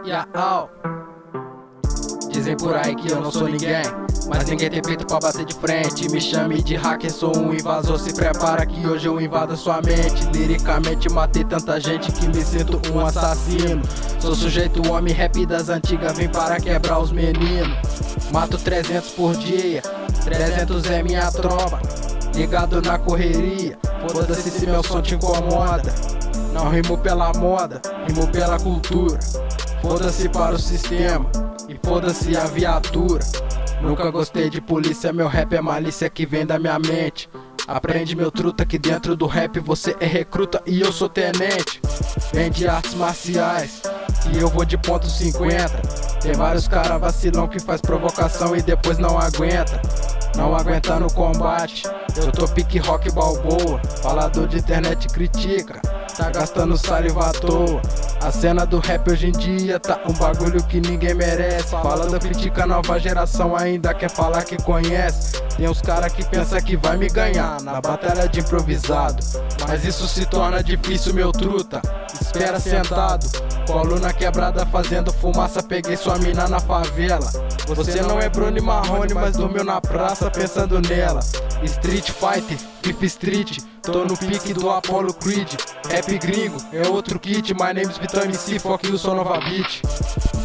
Yaau. Dizem por aí que eu não sou ninguém, mas ninguém tem peito pra bater de frente. Me chame de hacker, sou um invasor. Se prepara que hoje eu invado sua mente. Liricamente matei tanta gente que me sinto um assassino. Sou sujeito homem rap das antigas, vem para quebrar os meninos. Mato 300 por dia, 300 é minha tropa. Ligado na correria, foda-se se meu som te incomoda. Não rimo pela moda, rimo pela cultura. Foda-se para o sistema e foda-se a viatura. Nunca gostei de polícia, meu rap é malícia que vem da minha mente. Aprende meu truta que dentro do rap você é recruta e eu sou tenente. Vem de artes marciais e eu vou de ponto 50. Tem vários cara vacilão que faz provocação e depois não aguenta. Não aguenta no combate, eu tô pique rock balboa. Falador de internet critica, tá gastando saliva à toa. A cena do rap hoje em dia tá um bagulho que ninguém merece. Falando critica a nova geração, ainda quer falar que conhece. Tem uns cara que pensa que vai me ganhar na batalha de improvisado, mas isso se torna difícil, meu truta. Espera sentado, colo na quebrada fazendo fumaça. Peguei sua mina na favela. Você não é Bruno e Marrone, mas dormiu na praça pensando nela. Street Fighter, Fifth Street, tô no pique do Apollo Creed. Rap gringo, é outro kit. My name is Vitor MC, fuck you, sou Nova Beat.